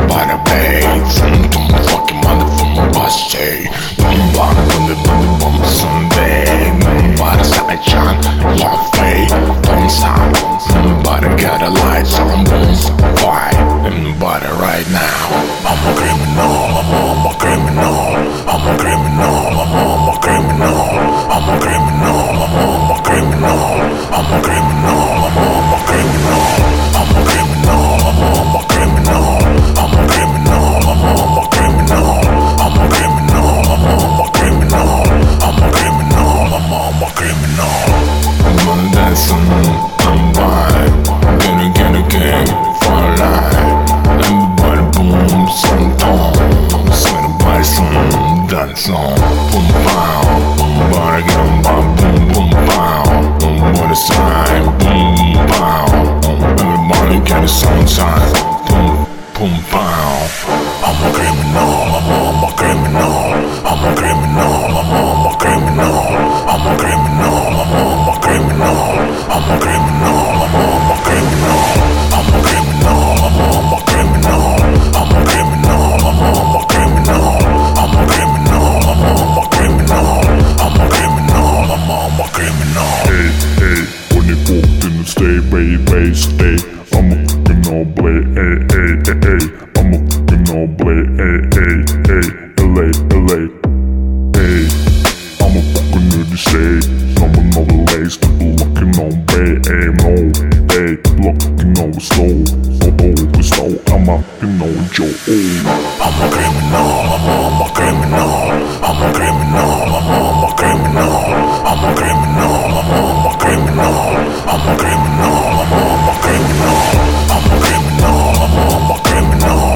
bada bang. Some fucking motherfucking busty. Boom bada boom Sunday. Bada side shine, one way. Don't stop. Bada got the lights on, boom fight. Bada right now. I'm a criminal. I'm a criminal. I'm a criminal. I'm a criminal. I'm a criminal. I'm a criminal. I'm a criminal. I'm a criminal. I'm a criminal. I'm a criminal. I'm a criminal. I'm a criminal. I'm a criminal. I'm a criminal. I'm a criminal. I'm a criminal. I'm gonna dance I'm vibe. Gonna get a gang for life. Everybody boom, some tone. Everybody some dance on. Boom pow. Body get on by boom boom pow. What a sign. Boom pow. Everybody get a song time. Boom boom pow. I'm a criminal. I'm a criminal. I'm a criminal. I'm a criminal. I'm a criminal. I'm a criminal. I'm a criminal. I'm a criminal. I'm a criminal. I'm a criminal. I'm a criminal. I'm a criminal. I'm a criminal. I'm a criminal. I'm a criminal. I'm a criminal. Hey, hey, when you walked in the stay, baby, stay. I'm a criminal, blade, hey, hey, hey, hey. I'm a criminal, blade, hey, hey, hey. LA, LA, hey. I'm a fucking nerdy say. I'm another lace, people looking on bay, hey, no, hey, looking on slow. Oh, slow, I'm a criminal, Joe. I'm a criminal. I'm a criminal. I'm a criminal. I'm a criminal. I'm a criminal. I'm a criminal. I'm a criminal. I'm a criminal. I'm a criminal. I'm a criminal.